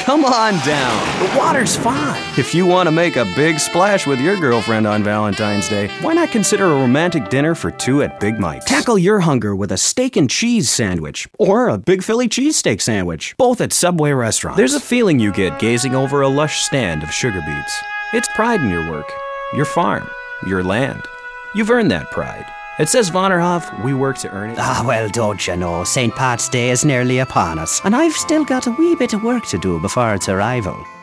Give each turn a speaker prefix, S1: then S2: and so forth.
S1: come on down. The water's fine. If you want to make a big splash with your girlfriend on Valentine's Day, why not consider a romantic dinner for two at Big Mike's? Tackle your hunger with a steak and cheese sandwich or a Big Philly cheesesteak sandwich, both at Subway restaurants. There's a feeling you get gazing over a lush stand of sugar beets. It's pride in your work, your farm, your land. You've earned that pride. It says Vonderhoff, we work to earn it.
S2: Well, don't you know, St. Pat's Day is nearly upon us, and I've still got a wee bit of work to do before its arrival.